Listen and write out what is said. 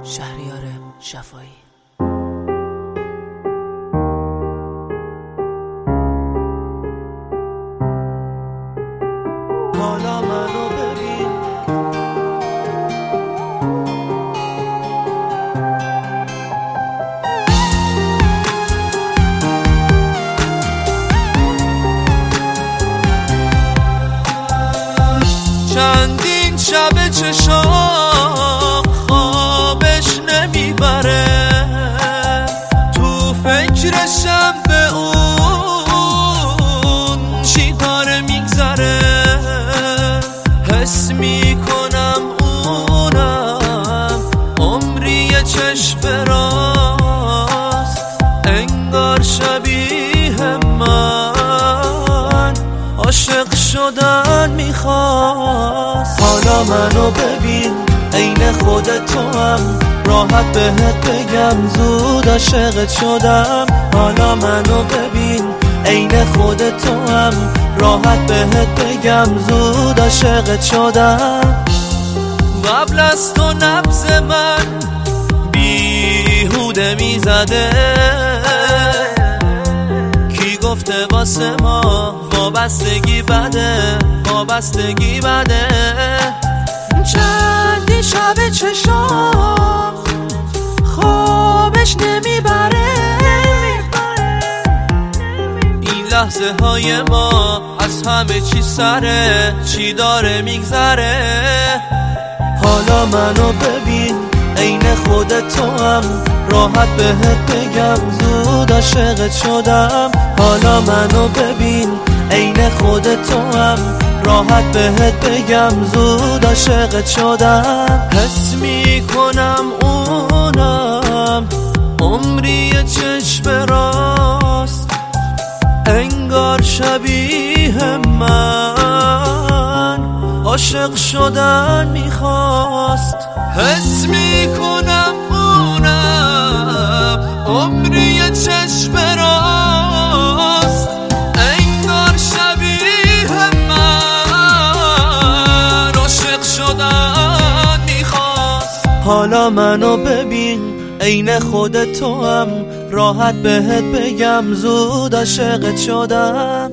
شهریار شفایی. حالا منو ببین، چندین شب چشام خوابش نمیبره، تو فکرشم به اون چی داره میگذره، حس میکنم اونم عمری چشم راست، انگار شبیه من عاشق شدن میخواست. حالا منو ببین عین خودت تو هم، راحت بهت بگم زود عاشقت شدم. حالا منو ببین عین خودت تو هم، راحت بهت بگم زود عاشقت شدم. قبل از تو نبض من بیهوده میزده، کی گفته واسه ما وابستگی بده، وابستگی بده. چندی شب چشام خوابش نمیبره، این لحظه های ما از همه چی سره، چی داره میگذره. حالا منو ببین عین خودت تو هم، راحت بهت بگم زود عاشقت شدم. حالا منو ببین عین خودت تو هم، راحت بهت بگم زود عاشقت شدم. حس میکنم اونم عمری چشم راست، انگار شبیه من عاشق شدن میخواست. حس میکنم اونم عمری چشم راست، انگار شبیه من عاشق شدن میخواست. حالا منو ببین عین خودت تو هم، راحت بهت بگم زود عاشقت شدم.